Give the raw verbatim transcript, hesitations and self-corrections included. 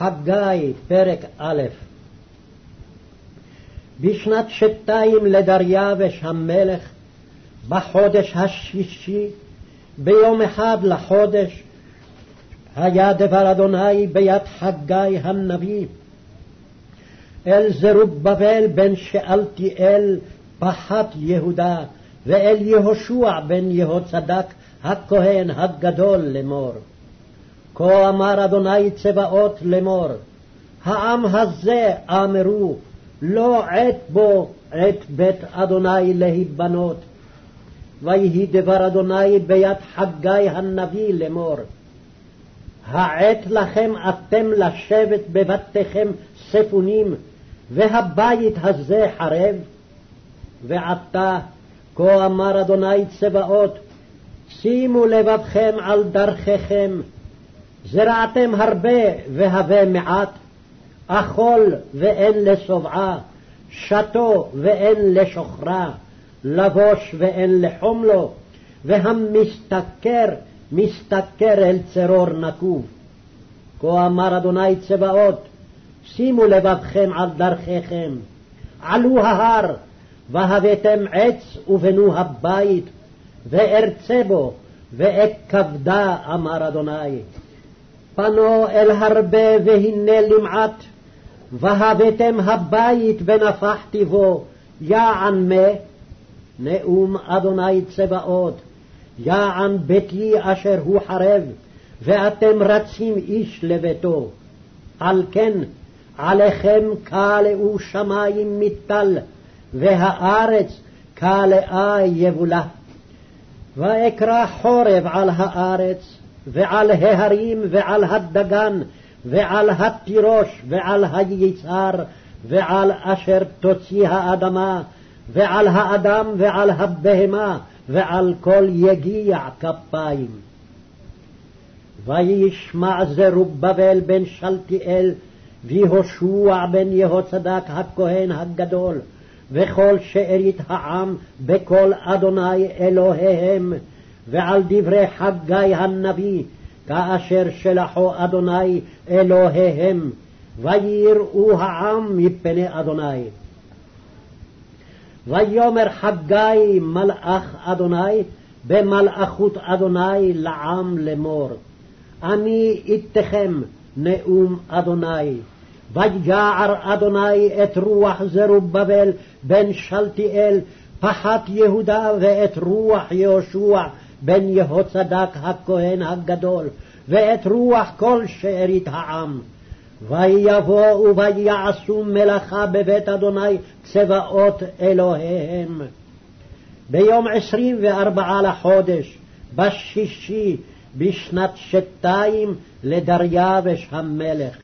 חגי, פרק א'. בשנת שתיים לדריווש המלך, בחודש השישי, ביום אחד לחודש, היה דבר אדוני ביד חגי הנביא, אל זרובבל בן שאלתיאל פחת יהודה, ואל יהושע בן יהוצדק הכהן הגדול לאמור. כה אמר אדוני צבאות לאמור, העם הזה אמרו, לא עת בו עת בית אדוני להיבנות. ויהי דבר אדוני ביד חגי הנביא לאמור, העת לכם אתם לשבת בבתיכם ספונים, והבית הזה חרב. ועתה כה אמר אדוני צבאות, שימו לבבכם על דרכיכם, זרעתם הרבה והווה מעט, אכול ואין לשובעה, שתו ואין לשוכרה, לבוש ואין לחום לו, והמשתכר משתכר אל צרור נקוב. כה אמר אדוני צבאות, שימו לבבכם על דרכיכם, עלו ההר, והבאתם עץ ובנו הבית, וארצה בו, ואכבדה, אמר אדוני. פנו אל הרבה והנה למעט, והבאתם הבית ונפחתי בו, יען מה? נאום אדוני צבאות, יען ביתי אשר הוא חרב, ואתם רצים איש לביתו. על כן עליכם קלעו שמים מטל, והארץ קלעה יבולה. ואקרא חורב על הארץ, ועל ההרים, ועל הדגן, ועל התירוש, ועל היצהר, ועל אשר תוציא האדמה, ועל האדם, ועל הבהמה, ועל כל יגיע כפיים. וישמע זרובבל בן שלתיאל, ויהושע בן יהוצדק הכהן הגדול, וכל שארית העם בקול אדוני אלוהיהם, ועל דברי חגי הנביא, כאשר שלחו אדוני אלוהיהם, ויראו העם מפני אדוני. ויאמר חגי מלאך אדוני במלאכות אדוני לעם לאמור, אני איתכם, נאום אדוני. ויגער אדוני את רוח זרובבל בן שלתיאל פחת יהודה, ואת רוח יהושע בן יהוצדק הכהן הגדול, ואת רוח כל שארית העם. ויבואו ויעשו מלאכה בבית אדוני צבאות אלוהיהם. ביום עשרים וארבעה לחודש, בשישי, בשנת שתיים לדריווש המלך.